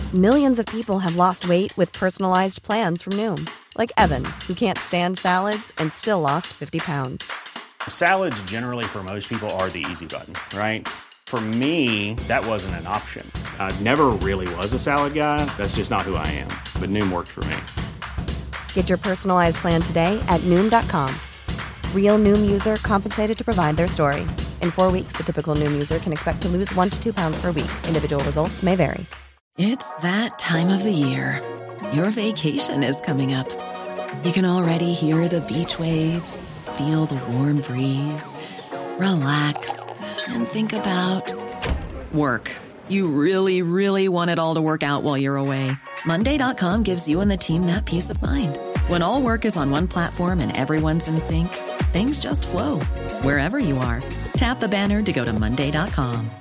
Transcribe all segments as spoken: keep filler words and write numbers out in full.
Millions of people have lost weight with personalized plans from Noom. Like Evan, who can't stand salads and still lost fifty pounds. Salads generally for most people are the easy button, right? For me, that wasn't an option. I never really was a salad guy. That's just not who I am. But Noom worked for me. Get your personalized plan today at Noom dot com. Real Noom user compensated to provide their story. In four weeks, the typical Noom user can expect to lose one to two pounds per week. Individual results may vary. It's that time of the year. Your vacation is coming up. You can already hear the beach waves, feel the warm breeze, relax, and think about work. You really, really want it all to work out while you're away. Monday dot com gives you and the team that peace of mind. When all work is on one platform and everyone's in sync, things just flow. Wherever you are, tap the banner to go to Monday dot com.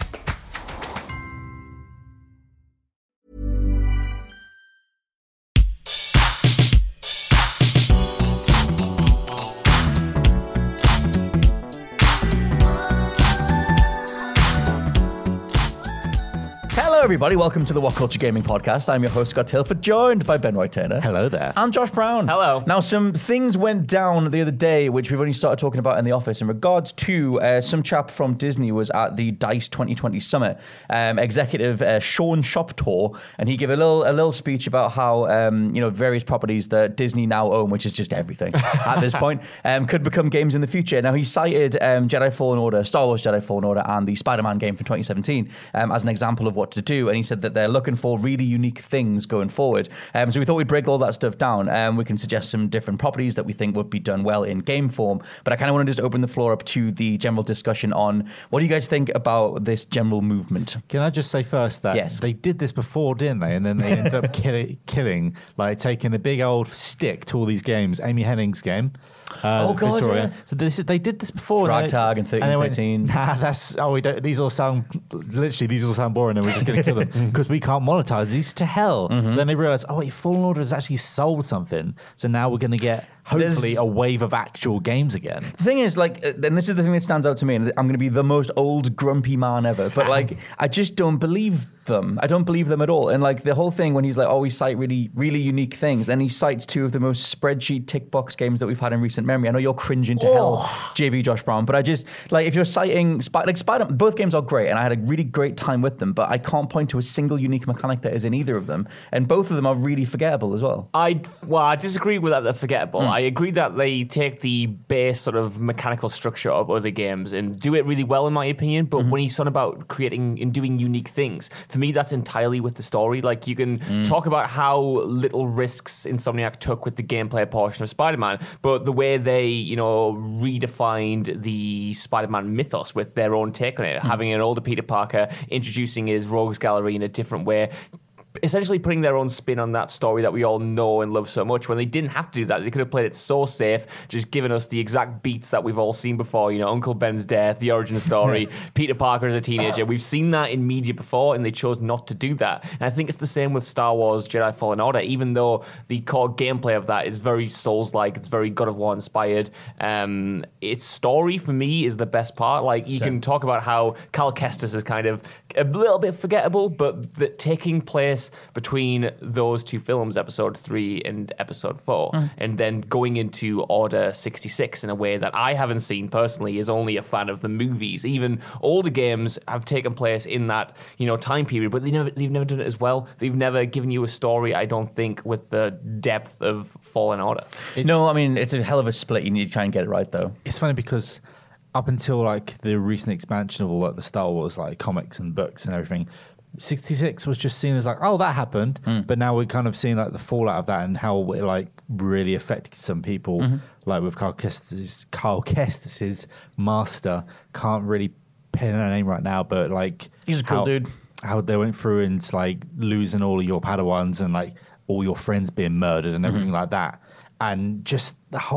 Hello, everybody. Welcome to the What Culture Gaming Podcast. I'm your host, Scott Tilford, joined by Ben Roy Turner. Hello there. And Josh Brown. Hello. Now, some things went down the other day, which we've only started talking about in the office, in regards to uh, some chap from Disney was at the DICE twenty twenty Summit, um, executive uh, Sean Shoptaw, and he gave a little a little speech about how um, you know various properties that Disney now own, which is just everything at this point, um, could become games in the future. Now, he cited um, Jedi Fallen Order, Star Wars Jedi Fallen Order, and the Spider-Man game from twenty seventeen um, as an example of what to do, and he said that they're looking for really unique things going forward. Um, so we thought we'd break all that stuff down. Um, we can suggest some different properties that we think would be done well in game form. But I kind of want to just open the floor up to the general discussion on what do you guys think about this general movement? Can I just say first that yes. they did this before, didn't they? And then they ended up kill- killing, like taking a big old stick to all these games. Amy Hennig's game. Uh, oh god! Yeah. So this, they did this before. Frog Tag and thirteen thirteen. Nah, that's oh we don't. These all sound literally. These all sound boring, and we're just going to kill them because we can't monetize these to hell. Mm-hmm. Then they realize, oh wait, Fallen Order has actually sold something. So now we're going to get hopefully There's, a wave of actual games again. The thing is, like, and this is the thing that stands out to me, and I'm going to be the most old grumpy man ever, but like, I just don't believe them. I don't believe them at all. And like the whole thing when he's like, oh, we cite really, really unique things, then he cites two of the most spreadsheet tick box games that we've had in recent memory. I know you're cringing to oh. hell, J B Josh Brown, but I just like if you're citing Sp- like Spider, both games are great, and I had a really great time with them, but I can't point to a single unique mechanic that is in either of them, and both of them are really forgettable as well. I well, I disagree with that. They're forgettable. Mm. I agree that they take the base sort of mechanical structure of other games and do it really well, in my opinion. But mm-hmm. when he's on about creating and doing unique things, for me, that's entirely with the story. Like you can mm. talk about how little risks Insomniac took with the gameplay portion of Spider-Man, but the way they, you know, redefined the Spider-Man mythos with their own take on it, mm. having an older Peter Parker introducing his rogues gallery in a different way, essentially putting their own spin on that story that we all know and love so much, when they didn't have to do that. They could have played it so safe, just given us the exact beats that we've all seen before, you know, Uncle Ben's death, the origin story, Peter Parker as a teenager. We've seen that in media before, and they chose not to do that. And I think it's the same with Star Wars Jedi Fallen Order, even though the core gameplay of that is very Souls-like, it's very God of War inspired. Um, its story, for me, is the best part. Like, you same. Can talk about how Cal Kestis is kind of a little bit forgettable, but the, taking place between those two films, episode three and episode four, mm. and then going into Order sixty-six in a way that I haven't seen personally, is only a fan of the movies. Even older games have taken place in that, you know, time period, but they never, they've never done it as well. They've never given you a story, I don't think, with the depth of Fallen Order. It's, no, I mean, it's a hell of a split. You need to try and get it right, though. It's funny because up until like the recent expansion of all like the Star Wars like comics and books and everything, sixty-six was just seen as like, oh, that happened, mm. but now we're kind of seeing like the fallout of that and how it like really affected some people, mm-hmm. like with Carl Kestis, Carl Kestis' master, can't really pin a name right now, but like he's a cool how, dude. How they went through and like losing all of your Padawans and like all your friends being murdered and everything mm-hmm. like that, and just the whole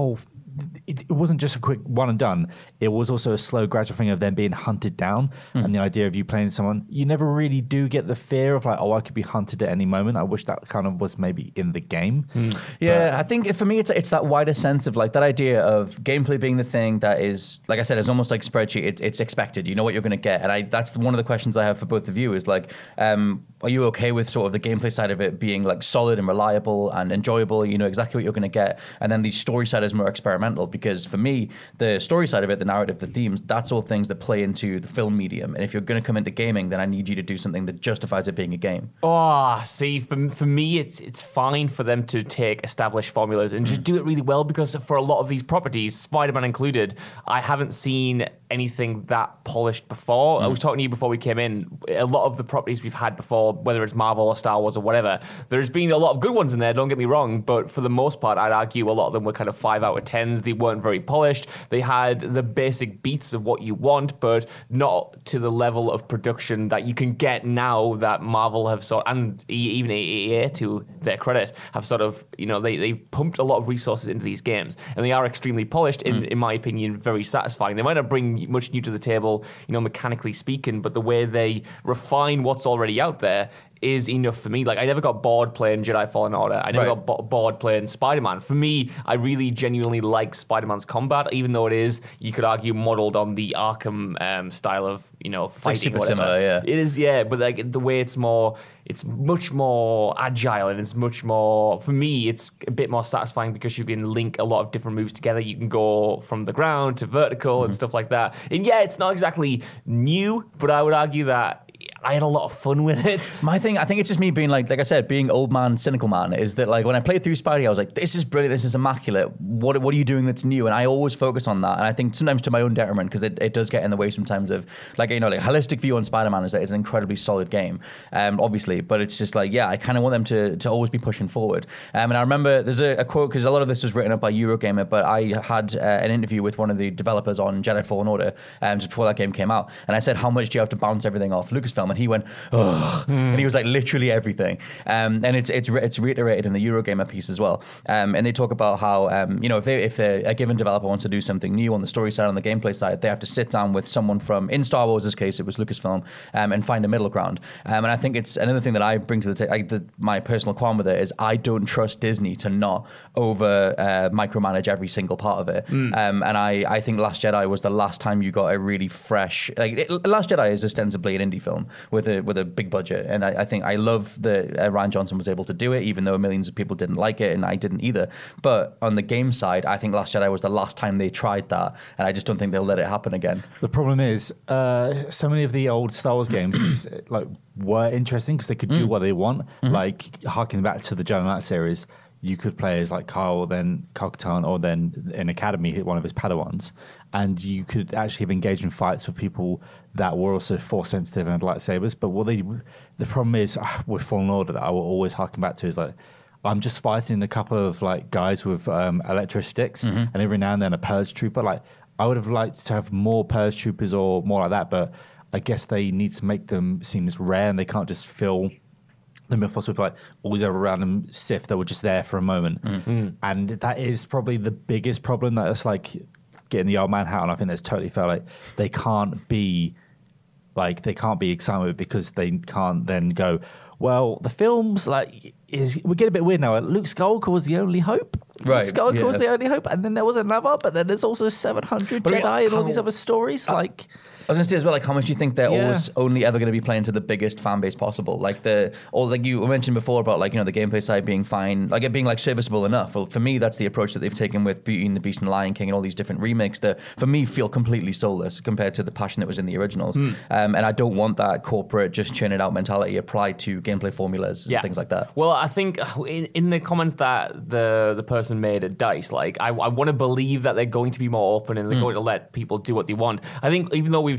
it, it wasn't just a quick one and done. It was also a slow, gradual thing of them being hunted down, mm. and the idea of you playing someone. You never really do get the fear of like, oh, I could be hunted at any moment. I wish that kind of was maybe in the game. Mm. Yeah, I think for me, it's it's that wider sense of like that idea of gameplay being the thing that is, like I said, it's almost like spreadsheet. It, it's expected. You know what you're going to get, and I that's one of the questions I have for both of you is like, um, are you okay with sort of the gameplay side of it being like solid and reliable and enjoyable? You know exactly what you're going to get, and then the story side is more experimental. Because for me, the story side of it, the narrative, the themes, that's all things that play into the film medium. And if you're going to come into gaming, then I need you to do something that justifies it being a game. Oh, see, for for me, it's it's fine for them to take established formulas and just do it really well. Because for a lot of these properties, Spider-Man included, I haven't seen anything that polished before. Mm. I was talking to you before we came in. A lot of the properties we've had before, whether it's Marvel or Star Wars or whatever, there's been a lot of good ones in there, don't get me wrong, but for the most part, I'd argue a lot of them were kind of five out of tens. They weren't very polished. They had the basic beats of what you want, but not to the level of production that you can get now that Marvel have sort and even E A, to their credit, have sort of, you know, they, they've pumped a lot of resources into these games, and they are extremely polished, in, mm. in my opinion, very satisfying. They might not bring much new to the table, you know, mechanically speaking, but the way they refine what's already out there is enough for me. Like, I never got bored playing Jedi Fallen Order. I never right. got bo- bored playing Spider-Man. For me, I really genuinely like Spider-Man's combat, even though it is, you could argue, modeled on the Arkham um, style of, you know, fighting. It's like super or whatever. similar, yeah. It is, yeah, but like the way it's more, it's much more agile, and it's much more, for me, it's a bit more satisfying because you can link a lot of different moves together. You can go from the ground to vertical mm-hmm. and stuff like that. And yeah, it's not exactly new, but I would argue that I had a lot of fun with it. My thing, I think it's just me being like, like I said, being old man, cynical man, is that like when I played through Spidey, I was like, this is brilliant, this is immaculate. What what are you doing that's new? And I always focus on that. And I think sometimes to my own detriment, because it, it does get in the way sometimes of like, you know, like holistic view on Spider-Man is that it's an incredibly solid game, um, obviously. But it's just like, yeah, I kind of want them to, to always be pushing forward. Um, and I remember there's a, a quote, because a lot of this was written up by Eurogamer, but I had uh, an interview with one of the developers on Jedi Fallen Order um, just before that game came out. And I said, how much do you have to bounce everything off Lucasfilm? And he went, oh, mm. and he was like literally everything. Um, and it's it's re- it's reiterated in the Eurogamer piece as well. Um, and they talk about how um, you know if they if a given developer wants to do something new on the story side, on the gameplay side, they have to sit down with someone from, in Star Wars' case, it was Lucasfilm, um, and find a middle ground. Um, and I think it's another thing that I bring to the table. My personal qualm with it is I don't trust Disney to not over uh, micromanage every single part of it. Mm. Um, and I I think Last Jedi was the last time you got a really fresh. Like it, Last Jedi is ostensibly an indie film with a with a big budget, and I, I think I love that uh, Rian Johnson was able to do it, even though millions of people didn't like it, and I didn't either. But on the game side, I think Last Jedi was the last time they tried that, and I just don't think they'll let it happen again. The problem is, uh, so many of the old Star Wars games like were interesting because they could do mm. what they want. Mm-hmm. Like harking back to the Jedi Knight series, you could play as like Kyle, then Kyle Katarn, or then in Academy hit one of his Padawans, and you could actually have engaged in fights with people that were also force sensitive and had lightsabers. But what they, the problem is uh, with Fallen Order that I will always harken back to is like, I'm just fighting a couple of like guys with um, electro sticks, mm-hmm. and every now and then a purge trooper. Like I would have liked to have more purge troopers or more like that, but I guess they need to make them seem as rare, and they can't just fill the mythos with like all these other random Sith that were just there for a moment. Mm-hmm. And that is probably the biggest problem, that it's like getting the old man hat on. I think that's totally fair. Like they can't be like they can't be excited because they can't then go, well, the films like is we get a bit weird now. Luke Skywalker was the only hope. Right, Luke Skywalker yeah. was the only hope, and then there was another, but then there's also seven hundred but Jedi I mean, and all how, these other stories. Uh, like I was going to say as well, like how much do you think they're Yeah. always only ever going to be playing to the biggest fan base possible? Like the, or like you mentioned before about like, you know, the gameplay side being fine, like it being like serviceable enough. Well, for me, that's the approach that they've taken with Beauty and the Beast and Lion King and all these different remakes that for me feel completely soulless compared to the passion that was in the originals. Mm. Um, and I don't want that corporate just churn it out mentality applied to gameplay formulas and yeah. things like that. Well, I think in, in the comments that the the person made at DICE, like I, I want to believe that they're going to be more open and they're mm. going to let people do what they want. I think even though we've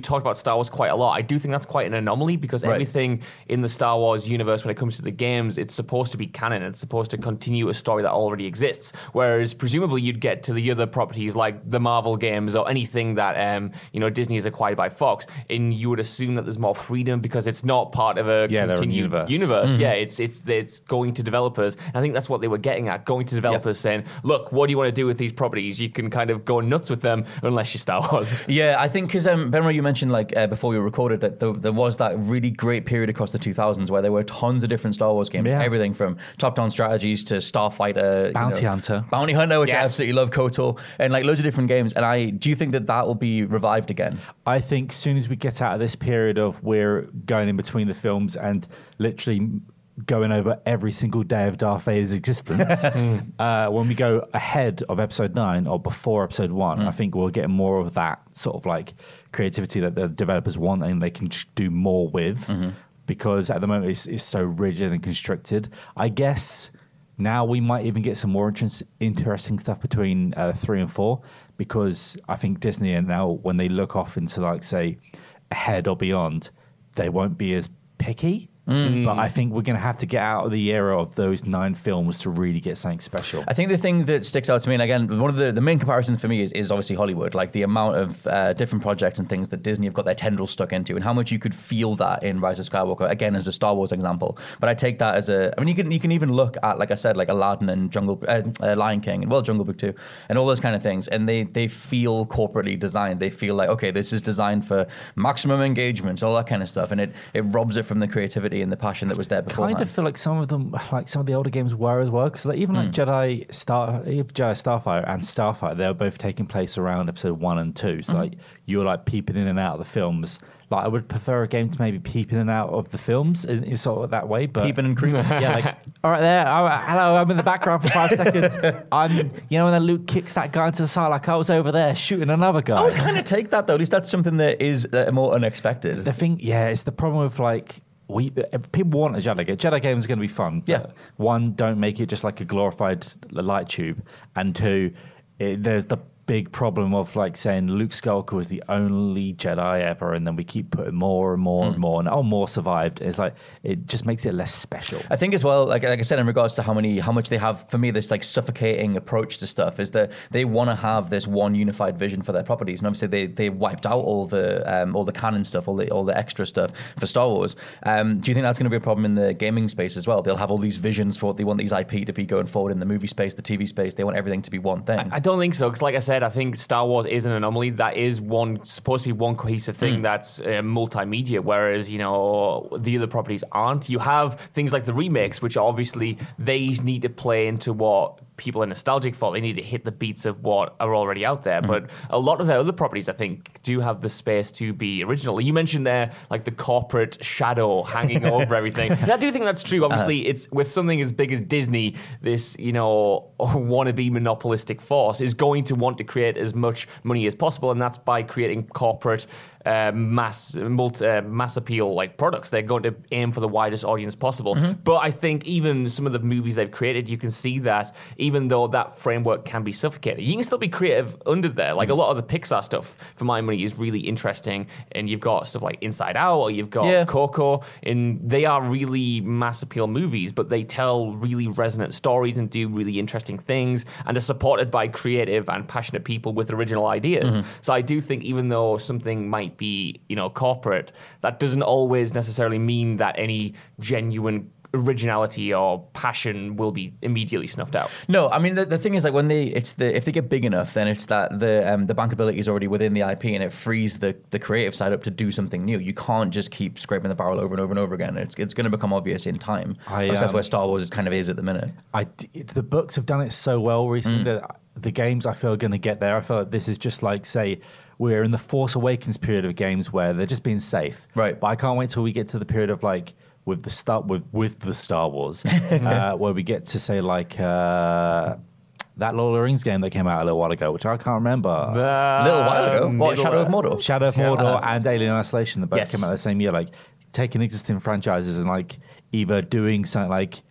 we've talked about Star Wars quite a lot. I do think that's quite an anomaly because Right. everything in the Star Wars universe, when it comes to the games, it's supposed to be canon. It's supposed to continue a story that already exists. Whereas presumably you'd get to the other properties like the Marvel games or anything that um, you know Disney has acquired by Fox, and you would assume that there's more freedom because it's not part of a Yeah, they're a continued universe. universe. Mm-hmm. Yeah, it's it's it's going to developers. I think that's what they were getting at, going to developers saying, look, what do you want to do with these properties? You can kind of go nuts with them unless you're Star Wars. Yeah, I think because um, Ben, you mentioned like uh, before we recorded that there, there was that really great period across the two thousands where there were tons of different Star Wars games, Yeah. everything from top-down strategies to Starfighter, you Bounty know, Hunter. Bounty Hunter, which I Yes. absolutely love, KOTOR, and like loads of different games. And I do you think that that will be revived again? I think as soon as we get out of this period of we're going in between the films and literally going over every single day of Darth Vader's existence, uh, when we go ahead of episode nine or before episode one, I think we'll get more of that sort of like creativity that the developers want and they can ch- do more with because at the moment it's, it's so rigid and constricted. I guess now we might even get some more interest, interesting stuff between uh, three and four because I think Disney and now when they look off into like say ahead or beyond, they won't be as picky. Mm. But I think we're going to have to get out of the era of those nine films to really get something special. I think the thing that sticks out to me, and again, one of the, the main comparisons for me is, is obviously Hollywood, like the amount of uh, different projects and things that Disney have got their tendrils stuck into, and how much you could feel that in Rise of Skywalker, again, as a Star Wars example. But I take that as a, I mean, you can you can even look at, like I said, like Aladdin and Jungle, uh, uh, Lion King, and well, Jungle Book too, and all those kind of things, and they they feel corporately designed. They feel like, okay, this is designed for maximum engagement, all that kind of stuff, and it, it robs it from the creativity and the passion that was there before. Kind of feel like some of them, like some of the older games were as well, because like even like Jedi Star, even Jedi Starfighter and Starfighter, they were both taking place around episode one and two. So like you were like peeping in and out of the films. Like I would prefer a game to maybe peep in and out of the films, in, in sort of that way. But Peeping and creeping. yeah, like all right there, all right, hello, I'm in the background for five seconds. I'm, you know, when then Luke kicks that guy into the side, like I was over there shooting another guy. I would kind of take that though. At least that's something that is uh, more unexpected. The thing, yeah, it's the problem with like. We, people want a Jedi game. Jedi game is going to be fun. Yeah. But one, don't make it just like a glorified light tube. And two, it, there's the big problem of like saying Luke Skywalker was the only Jedi ever, and then we keep putting more and more mm. and more, and oh, more survived. It's like it just makes it less special. I think as well, like like I said, in regards to how many, how much they have, for me, this like suffocating approach to stuff is that they want to have this one unified vision for their properties, and obviously they they wiped out all the um, all the canon stuff, all the all the extra stuff for Star Wars. Um, do you think that's going to be a problem in the gaming space as well? They'll have all these visions for what they want these I P to be going forward in the movie space, the T V space. They want everything to be one thing. I, I don't think so, because like I said, I think Star Wars is an anomaly. That is one supposed to be one cohesive thing mm. that's uh, multimedia, whereas you know the other properties aren't. You have things like the remakes, which obviously these need to play into what people are nostalgic for. They need to hit the beats of what are already out there. Mm. But a lot of their other properties, I think, do have the space to be original. You mentioned there, like the corporate shadow hanging over everything. And I do think that's true. Obviously, uh, it's with something as big as Disney, this, you know, wannabe monopolistic force is going to want to create as much money as possible, and that's by creating corporate Uh, mass multi, uh, mass appeal like products. They're going to aim for the widest audience possible. Mm-hmm. But I think even some of the movies they've created, you can see that even though that framework can be suffocating, you can still be creative under there. Like mm-hmm. a lot of the Pixar stuff, for my money, is really interesting. And you've got stuff like Inside Out, or you've got yeah. Coco, and they are really mass appeal movies, but they tell really resonant stories and do really interesting things, and are supported by creative and passionate people with original ideas. Mm-hmm. So I do think even though something might be, you know, corporate, that doesn't always necessarily mean that any genuine originality or passion will be immediately snuffed out. No, I mean the, the thing is, like when they it's the if they get big enough, then it's that the um, the bankability is already within the I P, and it frees the the creative side up to do something new. You can't just keep scraping the barrel over and over and over again. It's it's going to become obvious in time. I, um, that's where Star Wars kind of is at the minute. I the books have done it so well recently. Mm. that the games I feel are going to get there. I feel like this is just like, say, we're in the Force Awakens period of games where they're just being safe. Right. But I can't wait till we get to the period of like with the Star with with the Star Wars, uh, where we get to say like uh, that Lord of the Rings game that came out a little while ago, which I can't remember. A little while ago. What, Shadow of Mordor? Shadow of Mordor and Alien Isolation that both yes. came out the same year. Like taking existing franchises and like either doing something like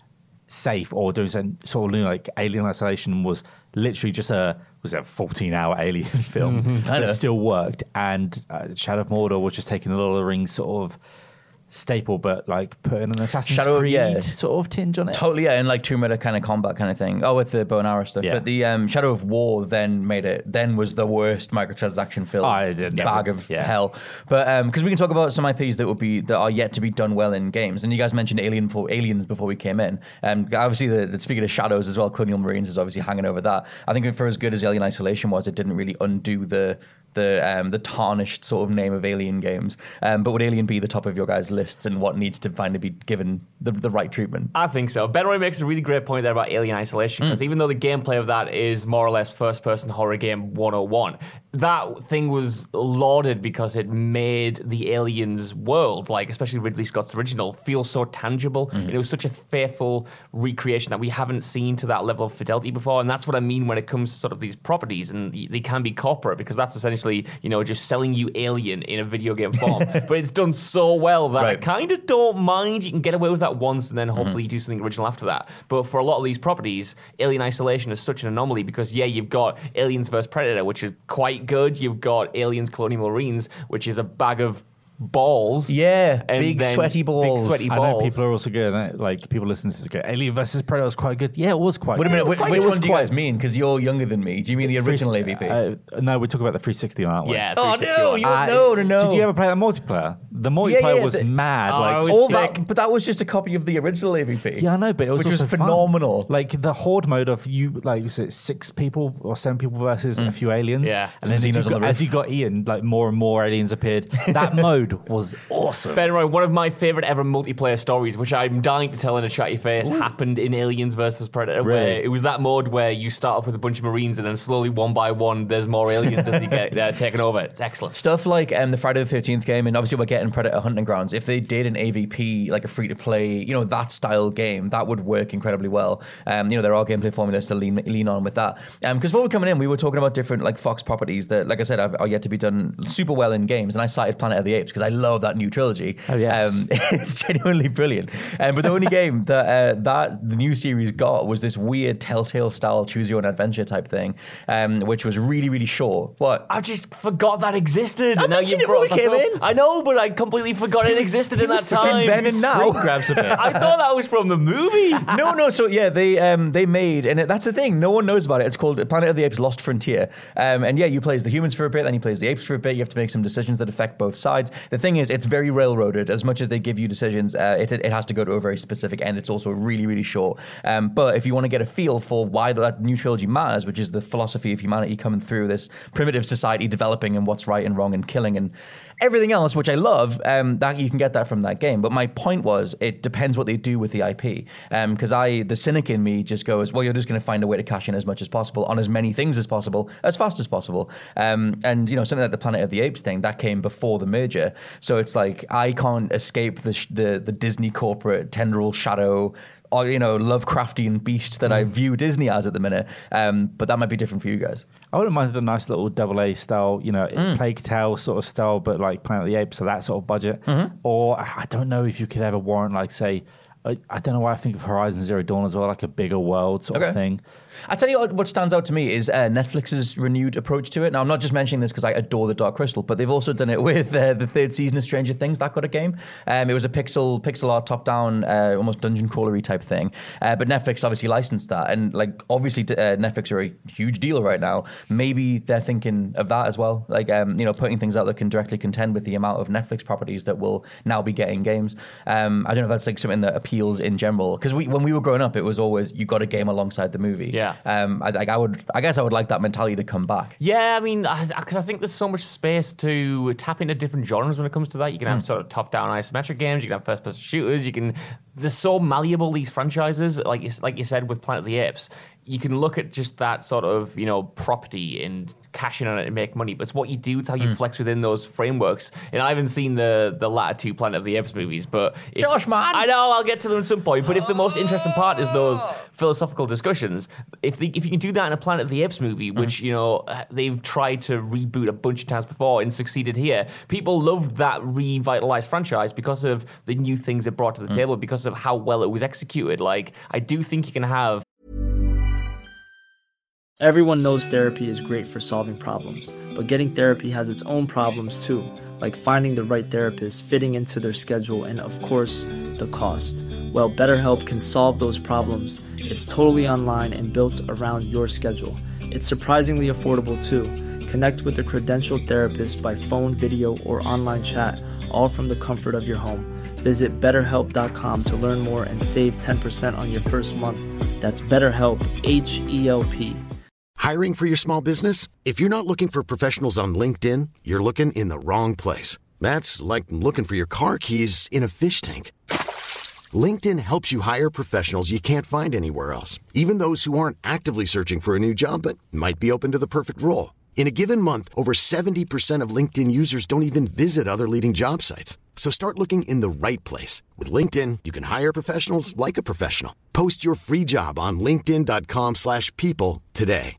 safe or doing something sort of like Alien Isolation was literally just a was it a fourteen hour Alien film Mm-hmm. that still worked, and uh, Shadow of Mordor was just taking the Lord of the Rings sort of staple, but like putting an Assassin's Shadow of- Creed yeah. sort of tinge on it. Totally, yeah, and like Tomb Raider kind of combat kind of thing. Oh, with the bow and arrow stuff. Yeah. But the um, Shadow of War then made it, then was the worst microtransaction filled I didn't- bag of yeah. hell. But because we can talk about some I Ps that would be that are yet to be done well in games. And you guys mentioned Alien for Aliens before we came in. Um, obviously, the, the speaking of shadows as well, Colonial Marines is obviously hanging over that. I think for as good as Alien Isolation was, it didn't really undo the the um, the tarnished sort of name of Alien games. Um, but would Alien be the top of your guys' lists, and what needs to finally be given the, the right treatment? I think so. Ben Roy makes a really great point there about Alien Isolation, because mm. even though the gameplay of that is more or less first-person horror game one oh one, that thing was lauded because it made the Aliens world, like especially Ridley Scott's original, feel so tangible. Mm. And it was such a faithful recreation that we haven't seen to that level of fidelity before. And that's what I mean when it comes to sort of these properties, and they can be corporate, because that's essentially, you know, just selling you Alien in a video game form. But it's done so well that right. I kind of don't mind. You can get away with that once and then hopefully mm-hmm. do something original after that. But for a lot of these properties, Alien Isolation is such an anomaly, because yeah, you've got Aliens versus Predator, which is quite good. You've got Aliens Colonial Marines, which is a bag of balls. Yeah, and big sweaty balls. Big sweaty I balls. know people are also good. Right? Like people listening to this go, Alien versus Predator was quite good. Yeah, it was quite Wait a good. minute, which, quite which good. one do you guys mean? Because you're younger than me. Do you mean the original A V P? Uh, no, we're talking about the three sixty on that one. Yeah. Oh, three sixty no, one. you- Uh, no, no, no. Did you ever play that multiplayer? The multiplayer Yeah, yeah, was the- mad. Oh, like it was All sick. that, but that was just a copy of the original A V P. Yeah, I know, but it was which was also fun. phenomenal. Like the horde mode of you, like was it six people or seven people versus a few aliens? Yeah. and Some then as you, Xenos on got, the as roof. you got Ian, like more and more aliens appeared. That mode was awesome. Ben Roy, one of my favorite ever multiplayer stories, which I'm dying to tell in a chatty face, Ooh. happened in Aliens versus Predator. Really? Where it was that mode where you start off with a bunch of Marines, and then slowly, one by one, there's more aliens as they get uh, taken over. It's excellent. Stuff like um, the Friday the thirteenth game, and obviously we're getting Predator Hunting Grounds. If they did an A V P, like a free-to-play, you know, that style game, that would work incredibly well. Um, you know, there are gameplay formulas to lean lean on with that. Because um, before we were coming in, we were talking about different like Fox properties that, like I said, are, are yet to be done super well in games. And I cited Planet of the Apes because I love that new trilogy. Oh, yes. Um, it's genuinely brilliant. Um, but the only game that uh, that the new series got was this weird Telltale style choose your own adventure type thing, um, which was really, really short. What? I just forgot that existed. I and now mentioned you it when brought we that came up. in. I know, but I completely forgot it existed in that was between time. then and now. Grabs a bit. I thought that was from the movie. no, no. So yeah, they um, they made, and it, that's the thing. No one knows about it. It's called Planet of the Apes: Lost Frontier. Um, and yeah, you play as the humans for a bit, then you play as the apes for a bit. You have to make some decisions that affect both sides. The thing is, it's very railroaded. As much as they give you decisions, uh, it it has to go to a very specific end. It's also really, really short. Um, but if you want to get a feel for why that new trilogy matters, which is the philosophy of humanity coming through this primitive society, developing, and what's right and wrong, and killing, and everything else, which I love, um, that you can get that from that game. But my point was, it depends what they do with the I P. Because um, I, the cynic in me just goes, well, you're just going to find a way to cash in as much as possible on as many things as possible, as fast as possible. Um, and, you know, something like the Planet of the Apes thing, that came before the merger. So it's like, I can't escape the, sh- the, the Disney corporate tendril shadow, or, you know, Lovecraftian beast that mm. I view Disney as at the minute. Um, but that might be different for you guys. I wouldn't mind a nice little double A style, you know, mm. Plague Tale sort of style, but like Planet of the Apes, so that sort of budget. Mm-hmm. Or I don't know if you could ever warrant, like, say, I, I don't know why I think of Horizon Zero Dawn as well, like a bigger world sort okay. of thing. I tell you what, what stands out to me is uh, Netflix's renewed approach to it. Now, I'm not just mentioning this because I adore The Dark Crystal, but they've also done it with uh, the third season of Stranger Things. That got a game. Um, it was a pixel pixel art, top down, uh, almost dungeon crawlery type thing. Uh, but Netflix obviously licensed that, and like obviously uh, Netflix are a huge deal right now. Maybe they're thinking of that as well, like um, you know, putting things out that can directly contend with the amount of Netflix properties that will now be getting games. Um, I don't know if that's like something that appeals in general, because we when we were growing up, it was always you got a game alongside the movie. Yeah. Um, I, like I would, I guess I would like that mentality to come back. Yeah, I mean, because I, I think there's so much space to tap into different genres when it comes to that. You can have mm. sort of top-down isometric games. You can have first-person shooters. You can. They're so malleable, these franchises. Like you, like you said with Planet of the Apes, you can look at just that sort of, you know, property and cash in on it and make money, but it's what you do, it's how you mm. flex within those frameworks. And I haven't seen the the latter two Planet of the Apes movies, but if, Josh, man, I know I'll get to them at some point. But if the most interesting part is those philosophical discussions, if the, if you can do that in a Planet of the Apes movie, which mm. you know they've tried to reboot a bunch of times before and succeeded here, people loved that revitalized franchise because of the new things it brought to the mm. table, because of how well it was executed. Like, I do think you can have. Everyone knows therapy is great for solving problems, but getting therapy has its own problems too, like finding the right therapist, fitting into their schedule, and of course, the cost. Well, BetterHelp can solve those problems. It's totally online and built around your schedule. It's surprisingly affordable too. Connect with a credentialed therapist by phone, video, or online chat, all from the comfort of your home. Visit better help dot com to learn more and save ten percent on your first month. That's BetterHelp, H E L P. Hiring for your small business? If you're not looking for professionals on LinkedIn, you're looking in the wrong place. That's like looking for your car keys in a fish tank. LinkedIn helps you hire professionals you can't find anywhere else, even those who aren't actively searching for a new job but might be open to the perfect role. In a given month, over seventy percent of LinkedIn users don't even visit other leading job sites. So start looking in the right place. With LinkedIn, you can hire professionals like a professional. Post your free job on linkedin dot com slash people today.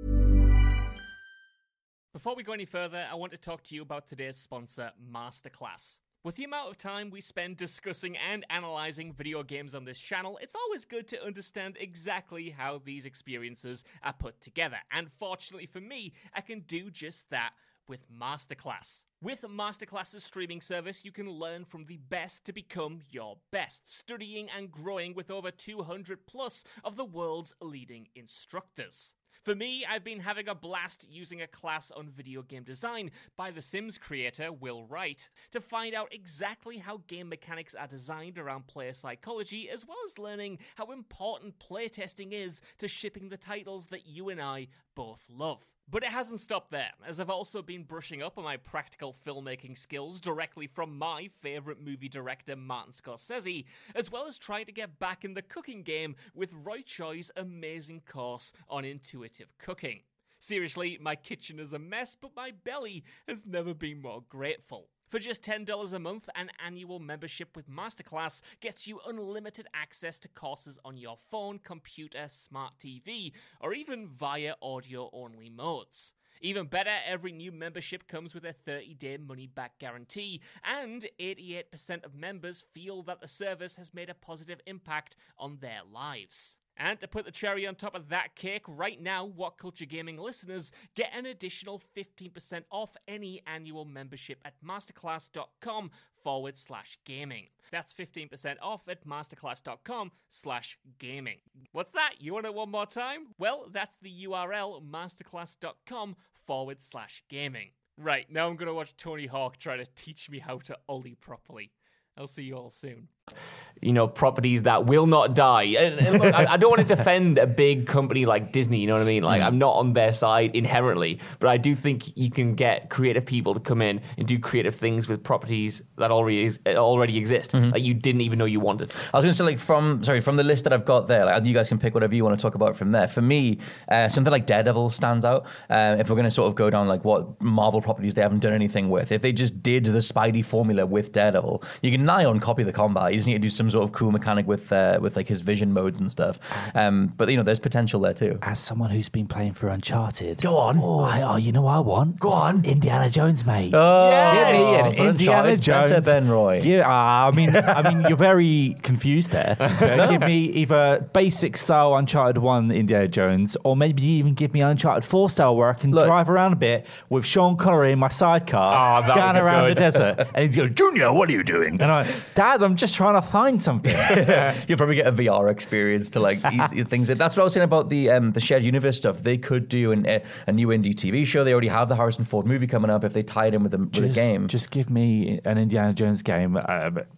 Before we go any further, I want to talk to you about today's sponsor, Masterclass. With the amount of time we spend discussing and analyzing video games on this channel, it's always good to understand exactly how these experiences are put together. And fortunately for me, I can do just that with Masterclass. With Masterclass's streaming service, you can learn from the best to become your best, studying and growing with over two hundred plus of the world's leading instructors. For me, I've been having a blast using a class on video game design by The Sims creator Will Wright to find out exactly how game mechanics are designed around player psychology, as well as learning how important playtesting is to shipping the titles that you and I both love. But it hasn't stopped there, as I've also been brushing up on my practical filmmaking skills directly from my favourite movie director Martin Scorsese, as well as trying to get back in the cooking game with Roy Choi's amazing course on intuitive cooking. Seriously, my kitchen is a mess, but my belly has never been more grateful. For just ten dollars a month, an annual membership with Masterclass gets you unlimited access to courses on your phone, computer, smart T V, or even via audio-only modes. Even better, every new membership comes with a thirty-day money-back guarantee, and eighty-eight percent of members feel that the service has made a positive impact on their lives. And to put the cherry on top of that cake, right now, What Culture Gaming listeners get an additional fifteen percent off any annual membership at masterclass.com forward slash gaming. That's fifteen percent off at masterclass.com slash gaming. What's that? You want it one more time? Well, that's the U R L, masterclass.com forward slash gaming. Right, now I'm going to watch Tony Hawk try to teach me how to ollie properly. I'll see you all soon. You know, properties that will not die. And, and look, I, I don't want to defend a big company like Disney, you know what I mean? Like, I'm not on their side inherently, but I do think you can get creative people to come in and do creative things with properties that already is, already exist, mm-hmm. that you didn't even know you wanted. I was going to say, like, from sorry, from the list that I've got there, like, you guys can pick whatever you want to talk about from there. For me, uh, something like Daredevil stands out. Uh, if we're going to sort of go down, like, what Marvel properties they haven't done anything with. If they just did the Spidey formula with Daredevil, you can nigh on copy the combat. You just need to do some sort of cool mechanic with uh, with like his vision modes and stuff. Um, but you know, there's potential there too. As someone who's been playing through Uncharted, go on. Oh, I, oh you know what I want? Go on, Indiana Jones, mate. Oh, yes. Give me an oh, Indiana Jones. Better Ben Roy. Yeah, uh, I mean, I mean, you're very confused there. Uh, give me either basic style Uncharted One Indiana Jones, or maybe even give me Uncharted Four style where I can Look, drive around a bit with Sean Connery in my sidecar, oh, going around good. the desert, and he's going, "Junior, what are you doing?" And I'm like, "Dad, I'm just trying to find something." You'll probably get a V R experience to like ease things in. That's what I was saying about the um, the shared universe stuff. They could do an, a, a new indie T V show. They already have the Harrison Ford movie coming up. If they tie it in with, the, with just, a game, just give me an Indiana Jones game, uh,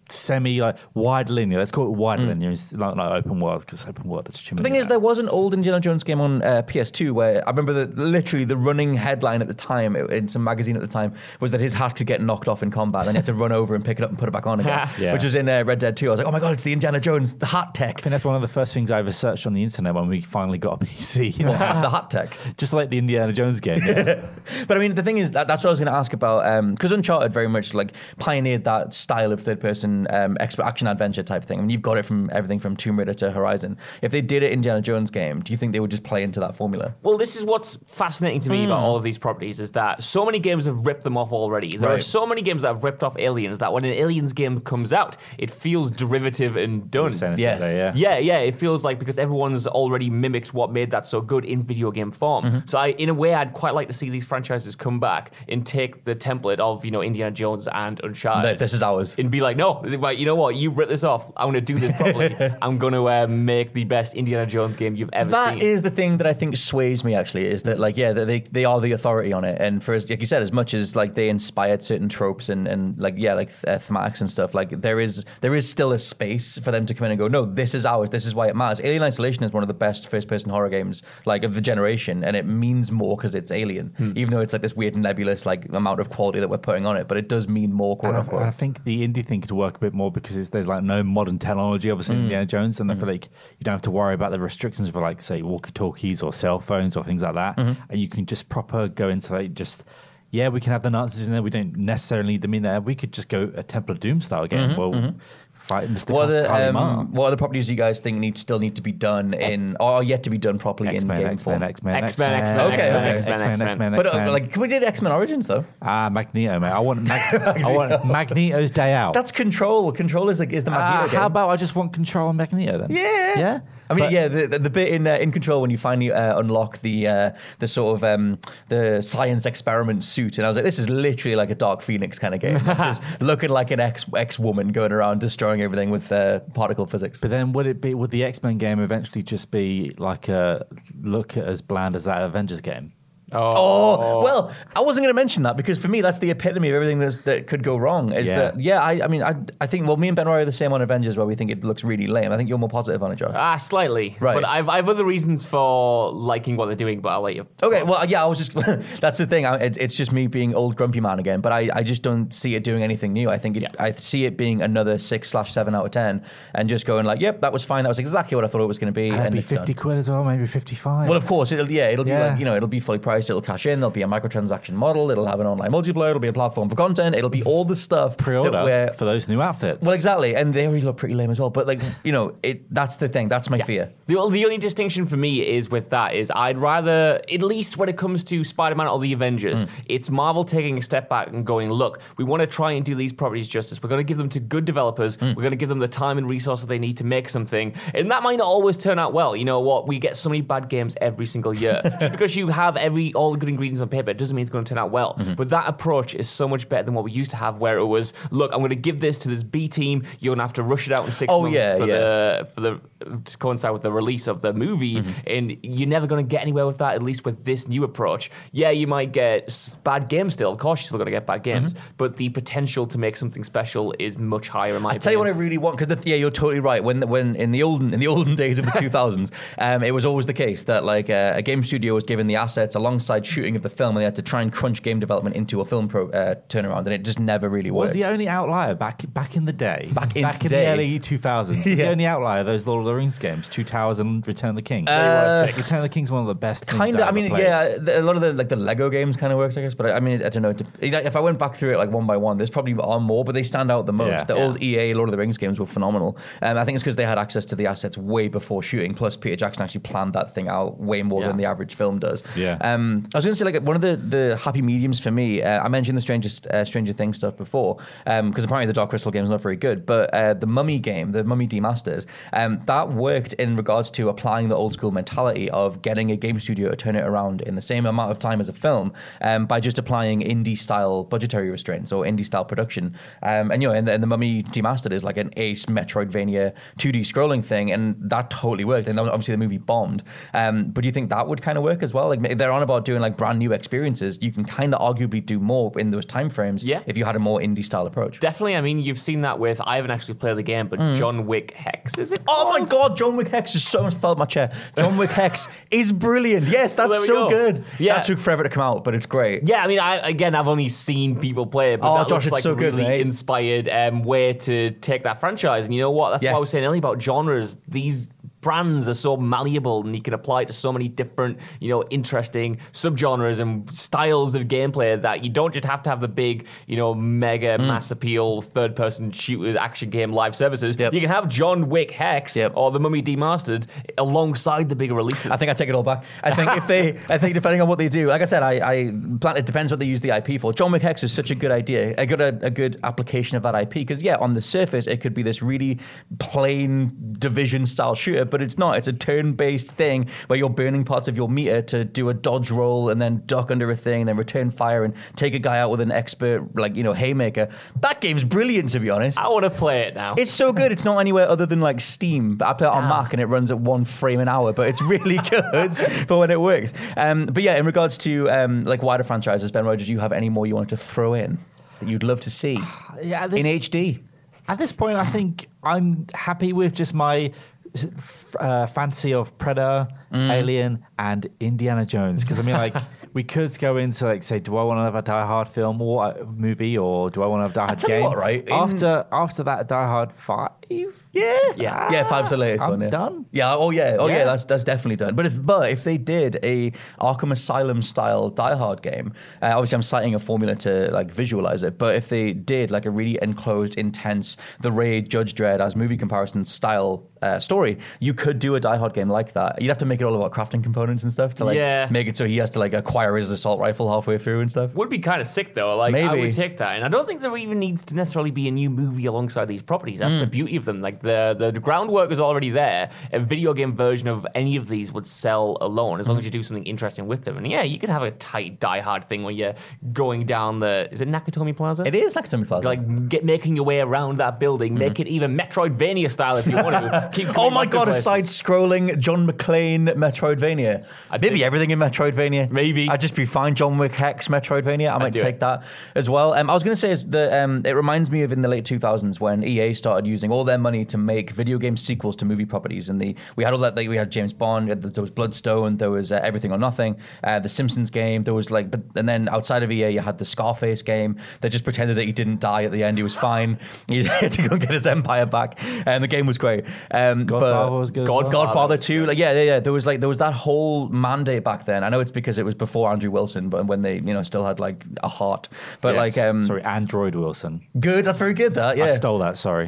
semi like wide linear. Let's call it wide mm. linear, it's not like open world because open world is too many. The thing is, there was an old Indiana Jones game on uh, P S two where I remember that literally the running headline at the time in some magazine at the time was that his hat could get knocked off in combat, and he had to run over and pick it up and put it back on again, yeah. which was in uh, Red Dead two. I was like, oh my god, it's the Indiana Jones the hat tech. I think that's one of the first things I ever searched on the internet when we finally got a P C. Well, the hat tech, just like the Indiana Jones game. Yeah. But I mean, the thing is that that's what I was going to ask about because um, Uncharted very much like pioneered that style of third-person um, action adventure type thing. I mean, you've got it from everything from Tomb Raider to Horizon. If they did it Indiana Jones game, do you think they would just play into that formula? Well, this is what's fascinating to me mm. about all of these properties is that so many games have ripped them off already. There right. are so many games that have ripped off Aliens that when an Aliens game comes out, it feels derivative and done. Yes. Say, yeah. yeah, yeah, it feels like because everyone's already mimicked what made that so good in video game form. Mm-hmm. So I, in a way, I'd quite like to see these franchises come back and take the template of, you know, Indiana Jones and Uncharted. No, this is ours. And be like, no, right, you know what, you ripped this off. I'm going to do this properly. I'm going to uh, make the best Indiana Jones game you've ever that seen. That is the thing that I think sways me, actually, is that, like, yeah, they they are the authority on it. And for, as, like you said, as much as, like, they inspired certain tropes and, and like, yeah, like, uh, thematics and stuff, like, there is there is still a space for them to come in and go, no, this is ours, this is why it matters. Alien Isolation is one of the best first-person horror games, like, of the generation, and it means more because it's Alien, hmm. even though it's, like, this weird nebulous, like, amount of quality that we're putting on it, but it does mean more, quote-unquote. I, I think the indie thing could work a bit more because it's, there's, like, no modern technology, obviously, mm. Indiana Jones, and mm. I feel like you don't have to worry about the restrictions for, like, say, walkie-talkies or cell phones or things like that, mm-hmm. and you can just proper go into, like, just... Yeah, we can have the Nazis in there. We don't necessarily need them in there. We could just go a Temple of Doom style game. Mm-hmm, well, mm-hmm. fight Mister What are, the, um, what other properties do you guys think need still need to be done in, or are yet to be done properly X-Men, in game X-Men, form? X-Men, X-Men, X-Men, okay, X-Men, okay. X-Men, X-Men, X-Men, X-Men. But uh, like, we did X-Men Origins though. Ah, uh, Magneto, mate. I want, Mag- I want Magneto's Day Out. That's Control. Control is the is the Magneto uh, game. How about I just want Control and Magneto then? Yeah, yeah. I mean, but, yeah, the, the, the bit in uh, in Control when you finally uh, unlock the uh, the sort of um, the science experiment suit, and I was like, this is literally like a Dark Phoenix kind of game, just looking like an ex ex woman going around destroying everything with uh, particle physics. But then, would it be would the X-Men game eventually just be like a look at as bland as that Avengers game? Oh. oh, well, I wasn't going to mention that because for me, that's the epitome of everything that's, that could go wrong. Is yeah. that, yeah, I, I mean, I, I think, well, me and Ben Roy are the same on Avengers where we think it looks really lame. I think you're more positive on it, Josh. Ah, slightly. Right. But I've, I have other reasons for liking what they're doing, but I'll let you. Okay, well, yeah, I was just, that's the thing. I, it's, it's just me being old grumpy man again, but I, I just don't see it doing anything new. I think it, yeah. I see it being another six slash seven out of ten and just going like, yep, that was fine. That was exactly what I thought it was going to be. And and it'll be fifty done. quid as well, maybe fifty-five. Well, of course, it'll, yeah, it'll yeah. be like, you know, it'll be fully priced, it'll cash in, there'll be a microtransaction model, it'll have an online multiplayer, it'll be a platform for content, it'll be all the stuff pre-order for those new outfits. Well, exactly, and they already look pretty lame as well. But like, you know, it that's the thing. That's my yeah. fear. The, the only distinction for me is with that is I'd rather, at least when it comes to Spider-Man or the Avengers, mm. it's Marvel taking a step back and going, look, we want to try and do these properties justice. We're going to give them to good developers. Mm. We're going to give them the time and resources they need to make something, and that might not always turn out well. You know what? We get so many bad games every single year. Just because you have every all the good ingredients on paper, it doesn't mean it's going to turn out well. Mm-hmm. But that approach is so much better than what we used to have, where it was, look, I'm going to give this to this B team. You're going to have to rush it out in six oh, months yeah, for yeah. the for the to coincide with the release of the movie, mm-hmm. and you're never going to get anywhere with that. At least with this new approach, yeah, you might get bad games still. Of course, you're still going to get bad games, mm-hmm. but the potential to make something special is much higher. In my I opinion. tell you what, I really want because yeah, you're totally right. When when in the olden in the olden days of the two thousands, um, it was always the case that like uh, a game studio was given the assets alongside shooting of the film, and they had to try and crunch game development into a film pro, uh, turnaround, and it just never really worked. Was the only outlier back back in the day, back in, back in the early two thousands. yeah. The only outlier, those Lord of the Rings games, Two Towers and Return of the King. Uh, Return of the King's one of the best. Kind of. I mean, played. yeah, the, a lot of the like the Lego games kind of worked, I guess. But I, I mean, I don't know. To, if I went back through it like one by one, there's probably are more, but they stand out the most. Yeah. The yeah. old E A Lord of the Rings games were phenomenal. Um, I think it's because they had access to the assets way before shooting. Plus, Peter Jackson actually planned that thing out way more yeah. than the average film does. Yeah. Um, I was going to say like one of the, the happy mediums for me. Uh, I mentioned the Stranger uh, Stranger Things stuff before because um, apparently the Dark Crystal game is not very good. But uh, the Mummy game, the Mummy Demastered, um, that worked in regards to applying the old school mentality of getting a game studio to turn it around in the same amount of time as a film um, by just applying indie style budgetary restraints or indie style production. Um, and you know, and the, and the Mummy Demastered is like an ace Metroidvania two D scrolling thing, and that totally worked. And obviously the movie bombed. Um, but do you think that would kind of work as well? Like they're on about about doing like brand new experiences, you can kind of arguably do more in those timeframes Yeah. if you had a more indie style approach. Definitely. I mean, you've seen that with, I haven't actually played the game, but Mm. John Wick Hex, is it Oh my called? god, John Wick Hex is so much felt my chair. John Wick Hex is brilliant. Yes, that's Well, there so we go. good. Yeah. That took forever to come out, but it's great. Yeah, I mean, I again, I've only seen people play it, but Oh, that Josh, looks it's like so a good, really mate. inspired um, way to take that franchise. And you know what? That's Yeah. what I was saying earlier about genres. These brands are so malleable, and you can apply it to so many different, you know, interesting subgenres and styles of gameplay that you don't just have to have the big, you know, mega Mm. mass appeal third-person shooters, action game, live services. Yep. You can have John Wick Hex Yep. or The Mummy Demastered alongside the bigger releases. I think I take it all back. I think if they, I think depending on what they do, like I said, I, I plan, it depends what they use the I P for. John Wick Hex is such a good idea, a good, a, a good application of that I P because yeah, on the surface it could be this really plain Division style shooter, but it's not. It's a turn-based thing where you're burning parts of your meter to do a dodge roll and then duck under a thing, and then return fire and take a guy out with an expert like you know haymaker. That game's brilliant, to be honest. I want to play it now. It's so good. It's not anywhere other than like Steam. But I play it on Ah. Mac and it runs at one frame an hour. But it's really good for when it works. Um, but yeah, in regards to um, like wider franchises, Ben Rogers, you have any more you want to throw in that you'd love to see Yeah, this- in H D? At this point, I think I'm happy with just my uh, fancy of Predator, Mm. Alien, and Indiana Jones. Because I mean, like, we could go into like, say, do I want to have a Die Hard film or a movie, or do I want to have a Die Hard tell you game? what, right, in- After after that, Die Hard five. Yeah, Yeah. yeah. Five's the latest I'm one. Yeah. done. Yeah. Oh yeah. Oh yeah. Yeah. That's that's definitely done. But if but if they did a Arkham Asylum style Die Hard game, uh, obviously I'm citing a formula to like visualize it. But if they did like a really enclosed, intense, the Raid, Judge Dredd as movie comparison style uh, story, you could do a Die Hard game like that. You'd have to make it all about crafting components and stuff to like Yeah. make it so he has to like acquire his assault rifle halfway through and stuff. Would be kind of sick though. Like I Maybe. would take that, and I don't think there even needs to necessarily be a new movie alongside these properties. That's Mm. the beauty of them. Like the the groundwork is already there. A video game version of any of these would sell alone as long as you do something interesting with them. And yeah, you could have a tight Die Hard thing where you're going down the is it Nakatomi Plaza? It is Nakatomi Plaza. Like get making your way around that building, make it even Metroidvania style if you want to. Keep Oh coming my back to god, a places. side-scrolling John McClane Metroidvania. I'd Maybe do it. everything in Metroidvania. Maybe. I'd just be fine. John Wick Hex Metroidvania. I might do take it. that as well. Um, I was going to say is that um, it reminds me of in the late two thousands when E A started using all their money to make video game sequels to movie properties. And the we had all that. Like, we had James Bond. We had the, there was Bloodstone. There was uh, Everything or Nothing. Uh, the Simpsons game. There was like, but and then outside of E A, you had the Scarface game that just pretended that he didn't die at the end. He was fine. He had to go and get his empire back, and the game was great. Um, Godfather but- was good. as God- well. Godfather two, like yeah, yeah, yeah. There was like there was that whole mandate back then. I know it's because it was before Andrew Wilson, but when they you know still had like a heart. But Yes. like um, Sorry, Android Wilson. good. That's very good. That I yeah. stole that. Sorry.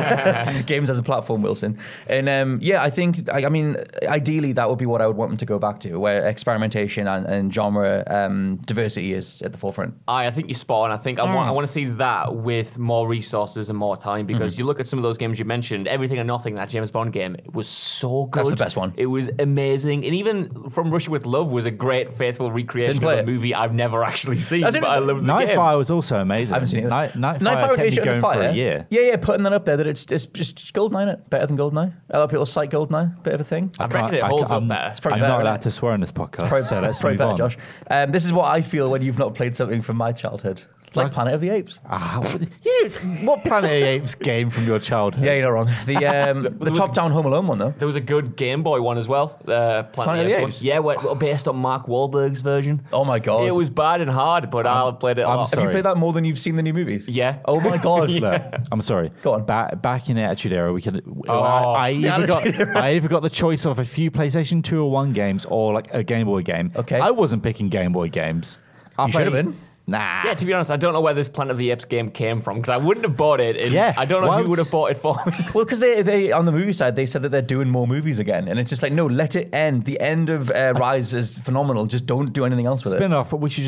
Games as a platform, Wilson. And um, yeah, I think I, I mean ideally that would be what I would want them to go back to, where experimentation and, and genre um, diversity is at the forefront. I, I think you're spot on. I think I Mm. want I want to see that with more resources and more time because Mm-hmm. you look at some of those games you mentioned, Everything and Nothing, that James Bond game, it was so good. That's the best one. It was amazing, and even From Russia with Love was a great, faithful recreation Didn't play of a it. movie I've never actually seen, I but didn't- I love the game. Nightfire was also amazing. I haven't seen it. Night, Nightfire, Nightfire kept me Agent going of Fire. for a year. Yeah, yeah, putting that up there that it's it's just, just Goldeneye, it better than Goldeneye. A lot of people cite Goldeneye, bit of a thing. I reckon can't- it I holds can't- up there. It's probably I'm better, not isn't allowed it? to swear in this podcast, Probably, so let's probably move better, on. Josh. Um, this is what I feel when you've not played something from my childhood, like Like- Planet of the Apes. Ah, what, you, what Planet of the Apes game from your childhood? Yeah, you're not wrong. The um, the was top-down Home Alone one though. There was a good Game Boy one as well, uh, Planet, Planet of the Apes one. Apes? Yeah, where- based on Mark Wahlberg's version. Oh my god! It was bad and hard, but I played it a I'm lot. Have you sorry. played that more than you've seen the new movies? Yeah. Oh my god! Look, I'm sorry. Go on. Back, back in the Attitude Era, we could. Oh, I, I, the either got, Attitude Era. I either got the choice of a few PlayStation two or one games or like a Game Boy game. Okay. I wasn't picking Game Boy games. I You should have played- been. Nah. Yeah, to be honest, I don't know where this Planet of the Apes game came from because I wouldn't have bought it. And Yeah, I don't know why who would would- have bought it for me. Well, because they, they on the movie side they said that they're doing more movies again, and it's just like no, let it end. The end of uh, Rise is phenomenal. Just don't do anything else with Spin it. off. We should just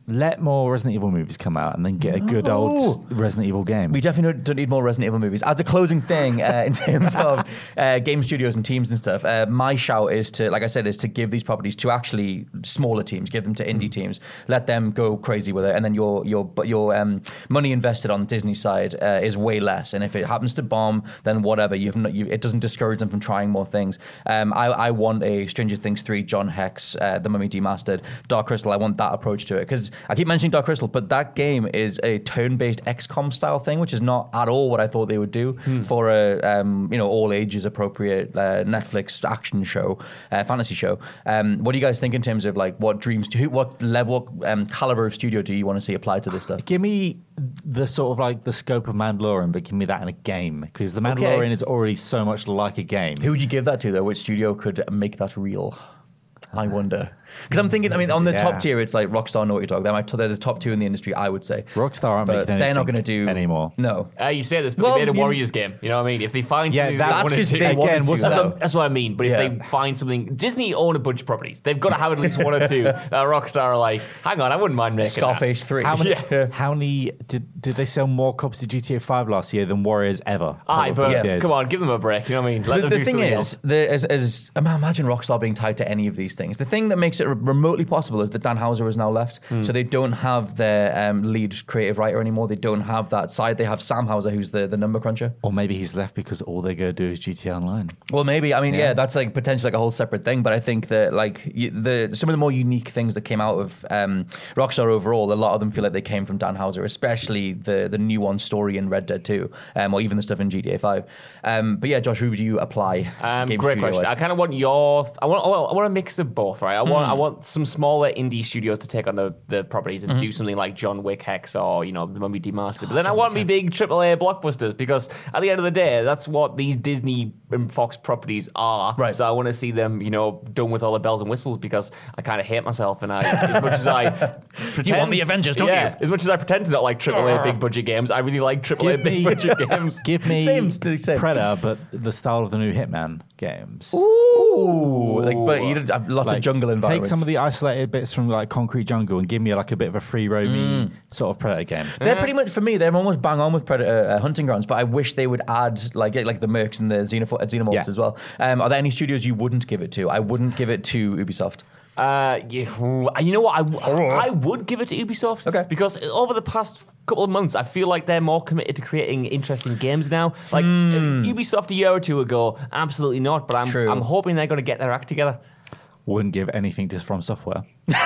let more Resident Evil movies come out and then get a good No. old Resident Evil game. We definitely don't need more Resident Evil movies. As a closing thing, uh, in terms of uh, game studios and teams and stuff, uh, my shout is to, like I said, is to give these properties to actually smaller teams, give them to indie teams, let them go crazy with it, and then your your your um, money invested on Disney side uh, is way less. And if it happens to bomb, then whatever. You've not, you, it doesn't discourage them from trying more things. Um, I, I want a Stranger Things three, John Hex, uh, The Mummy Demastered, Dark Crystal. I want that approach to it because I keep mentioning Dark Crystal, but that game is a turn-based X COM style thing, which is not at all what I thought they would do hmm. for a um, you know all ages appropriate uh, Netflix action show, uh, fantasy show. Um, what do you guys think in terms of like what dreams, do, what level, what um, caliber of studio do you want to see applied to this stuff? Give me the sort of like the scope of Mandalorian, but give me that in a game because the Mandalorian Okay. is already so much like a game. Who would you give that to though? Which studio could make that real? I wonder. Because I'm thinking, I mean, on the Yeah. top tier, it's like Rockstar, Naughty Dog. They're, my t- they're the top two in the industry, I would say. Rockstar aren't But making they're not anything going to do anymore. No. Uh, you say this, but Well, they made a you- Warriors game. You know what I mean? If they find Yeah, something that- they That's want to because do, they Again, wanted to. what's That's though. what, that's what I mean. But if Yeah. they find something, Disney own a bunch of properties. They've got to have at least one or two. Uh, Rockstar are like, hang on, I wouldn't mind making Scarface three. How many? Yeah. How many did did they sell more copies of G T A five last year than Warriors ever? that. Aye, but Probably did. come on, give them a break. You know what I mean? Let The, them the do thing something is, else. the, as, as imagine Rockstar being tied to any of these things. The thing that makes it remotely possible is that Dan Houser has now left, Hmm. so they don't have their um, lead creative writer anymore. They don't have that side. They have Sam Houser, who's the, the number cruncher. Or maybe he's left because all they're going to do is G T A Online. Well, maybe. I mean, yeah, Yeah. that's like potentially like a whole separate thing. But I think that like y- the some of the more unique things that came out of um, Rockstar overall, a lot of them feel like they came from Dan Houser, especially the the new one story in Red Dead two, um, or even the stuff in G T A five. Um, but yeah, Josh, who would you apply? Um, game great studio-wise? question. I kind of want your. Th- I want. I want I want a mix of both, right? I want. Hmm. I want some smaller indie studios to take on the, the properties and Mm-hmm. do something like John Wick Hex or you know The Mummy Demastered. But then I want me big triple A blockbusters because at the end of the day, that's what these Disney and Fox properties are. Right. So I want to see them, you know, done with all the bells and whistles because I kind of hate myself and I, as much as I pretend, want the Avengers, don't yeah, you? As much as I pretend to not like triple A big budget games, I really like triple A Give big me- budget games. Give me Same, same. Predator, but the style of the new Hitman games. Ooh, like, but you don't have lots Like, of jungle take environments. some of the isolated bits from like Concrete Jungle and give me like a bit of a free roaming Mm. sort of Predator game. They're pretty much for me. They're almost bang on with Predator uh, Hunting Grounds, but I wish they would add like like the Mercs and the Xenoph- Xenomorphs Yeah. as well. Um, are there any studios you wouldn't give it to? I wouldn't give it to Ubisoft. Uh, yeah, ooh, you know what? I, I would give it to Ubisoft. Okay. Because over the past couple of months, I feel like they're more committed to creating interesting games now. Like Hmm. uh, Ubisoft a year or two ago, absolutely not. But I'm True. I'm hoping they're going to get their act together. Wouldn't give anything to From Software.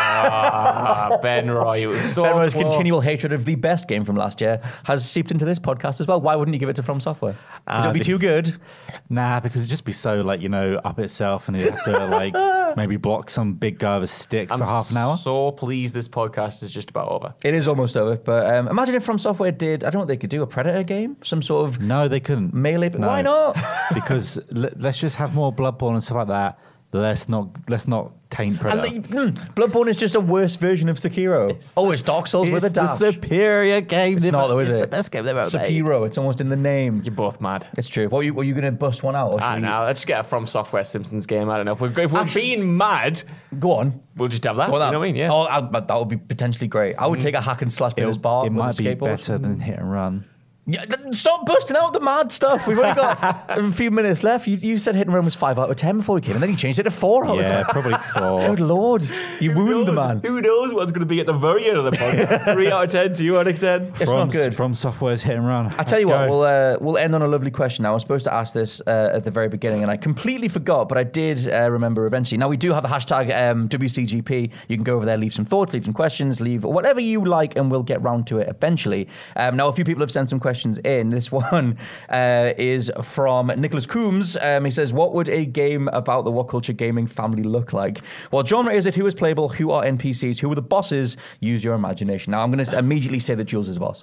Ah, Ben Roy, it was so Ben Roy's close. continual hatred of the best game from last year has seeped into this podcast as well. Why wouldn't you give it to From Software? Because Uh, it'll be be- too good. Nah, because it'd just be so like, you know, up itself and you have to like maybe block some big guy with a stick I'm for half an hour. so pleased this podcast is just about over. It is almost over. But um, imagine if From Software did, I don't know what they could do, a Predator game? Some sort of No, they couldn't. melee. No. Why not? Because l- let's just have more Bloodborne and stuff like that. Let's not let's not taint And Predator. like, mm, Bloodborne is just a worse version of Sekiro. oh, it's Dark Souls with a It's the dash. superior game. It's they've- not though, is it's it? the best game they've ever made. Sekiro. It's almost in the name. You're both mad. It's true. What, were you, were you going to bust one out? Or should I we- don't know. Let's get a From Software Simpsons game. I don't know. If we're, if we're Actually- being mad, Go on. we'll just have that. Go on, you know what I mean? Yeah. Oh, I, that would be potentially great. I would take a hack and slash Biller's bar It with might a be skateboard. better than Hit and Run. Yeah, th- stop busting out the mad stuff. We've only got a few minutes left. You, you said Hit and Run was five out of ten before we came, and then you changed it to four out of Yeah, ten. probably Good four. lord, you Who wound the knows- man. Who knows what's going to be at the very end of the podcast? Three out of ten to you, Alex ten. It's from, not good. From Software's Hit and Run. I tell you what, we'll uh, we'll end on a lovely question. Now, I was supposed to ask this uh, at the very beginning, and I completely forgot, but I did uh, remember eventually. Now, we do have the hashtag um, W C G P. You can go over there, leave some thoughts, leave some questions, leave whatever you like, and we'll get round to it eventually. Um, now, a few people have sent some questions in. This one uh, is from Nicholas Coombs. Um, he says, what would a game about the What Culture Gaming family look like? What genre is it? Who is playable? Who are N P Cs? Who are the bosses? Use your imagination. Now, I'm going to immediately say that Jules is the boss.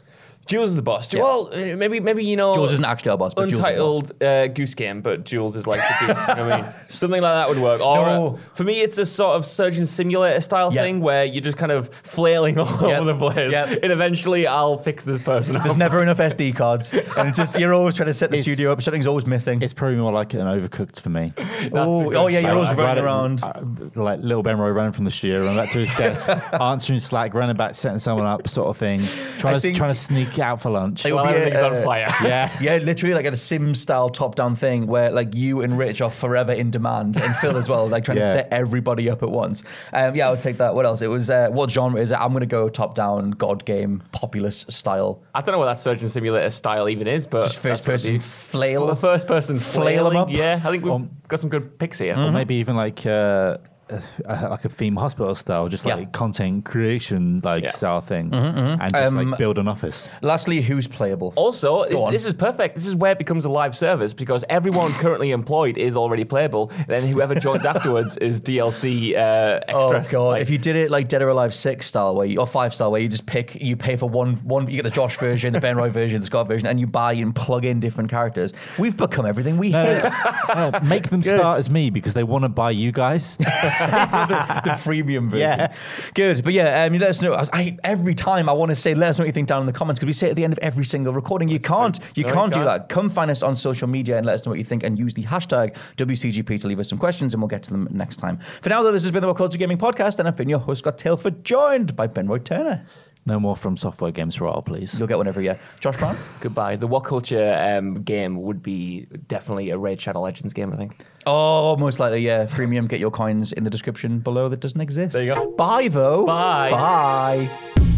Jules is the boss. Well, uh, maybe maybe you know. Jules isn't actually our boss, but Jules is the Untitled uh, Goose Game, but Jules is like the goose. You know what I mean? Something like that would work. Or No. uh, for me, it's a sort of Surgeon Simulator style Yep. thing where you're just kind of flailing all Yep. over the place, Yep. and eventually I'll fix this person. There's up. never enough S D cards, and it's just you're always trying to set the It's- studio up. Something's always missing. It's probably more like an Overcooked for me. Oh, oh yeah, you're always I'd running rather- around. uh, like little Ben Roy running from the studio, running back to his desk, answering Slack, running back, setting someone up, sort of thing. Trying to think- trying to sneak out for lunch. It would While be a- everything's on uh, fire. Yeah. Yeah, literally like a Sim-style top-down thing where like you and Rich are forever in demand, and Phil as well, like trying to Yeah. set everybody up at once. Um, yeah, I would take that. What else? It was uh, what genre is it? I'm going to go top-down, God game, populous style. I don't know what that Surgeon Simulator style even is, but Just that's what first-person it'd be. flail. Well, first person Flail 'em flailing. up. Yeah, I think we've Um, got some good picks here. Or maybe even like uh, uh, like a theme hospital style, just like Yeah. content creation like Yeah. style thing, and just Um, like build an office. Lastly, who's playable? Also, this, on. this is perfect. This is where it becomes a live service because everyone currently employed is already playable. Then whoever joins afterwards is D L C uh, Oh extras. god! Like, if you did it like Dead or Alive six style, where you, or five style, where you just pick, you pay for one, one, you get the Josh version, the Ben Roy version, the Scott version, and you buy and plug in different characters. We've become everything we hate. Uh, make them Good. start as me because they want to buy you guys. The freemium version. Yeah. Good. But yeah, um, you let us know. I, I, every time I want to say, let us know what you think down in the comments because we say it at the end of every single recording. You can't. You No, you can't do can't. that. Come find us on social media and let us know what you think and use the hashtag W C G P to leave us some questions and we'll get to them next time. For now, though, this has been the What Culture Gaming Podcast and I've been your host, Scott Tailford, joined by Ben Roy Turner. No more from Software Games for a while, please. You'll get one every year. Josh Brown? goodbye. The What Culture um, game would be definitely a Raid Shadow Legends game, I think. Oh, most likely, yeah. Freemium, get your coins in the description below that doesn't exist. There you go. Bye, though. Bye. Bye.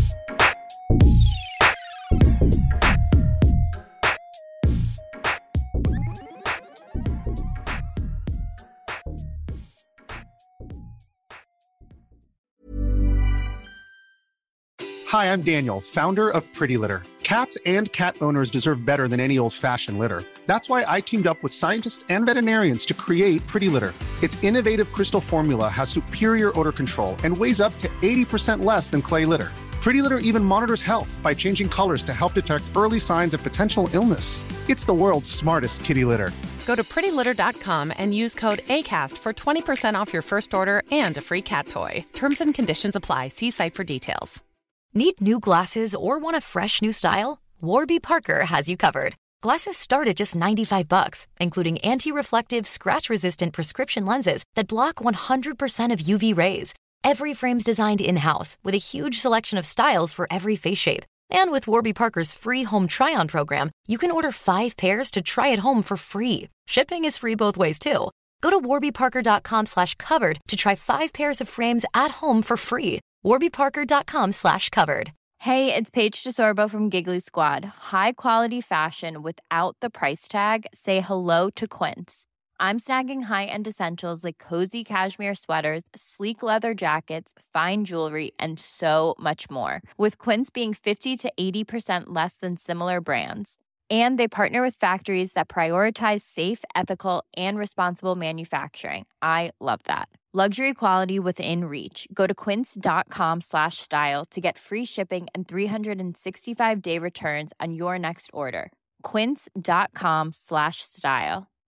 Hi, I'm Daniel, founder of Pretty Litter. Cats and cat owners deserve better than any old-fashioned litter. That's why I teamed up with scientists and veterinarians to create Pretty Litter. Its innovative crystal formula has superior odor control and weighs up to eighty percent less than clay litter. Pretty Litter even monitors health by changing colors to help detect early signs of potential illness. It's the world's smartest kitty litter. Go to pretty litter dot com and use code ACAST for twenty percent off your first order and a free cat toy. Terms and conditions apply. See site for details. Need new glasses or want a fresh new style? Warby Parker has you covered. Glasses start at just ninety-five bucks, including anti-reflective, scratch-resistant prescription lenses that block one hundred percent of U V rays. Every frame's designed in-house with a huge selection of styles for every face shape. And with Warby Parker's free home try-on program, you can order five pairs to try at home for free. Shipping is free both ways, too. Go to warby parker dot com slash covered to try five pairs of frames at home for free. warby parker dot com slash covered. Hey, it's Paige DeSorbo from Giggly Squad. High quality fashion without the price tag. Say hello to Quince. I'm snagging high-end essentials like cozy cashmere sweaters, sleek leather jackets, fine jewelry, and so much more. With Quince being fifty to eighty percent less than similar brands. And they partner with factories that prioritize safe, ethical, and responsible manufacturing. I love that. Luxury quality within reach. Go to quince.com slash style to get free shipping and three sixty-five day returns on your next order. Quince.com slash style.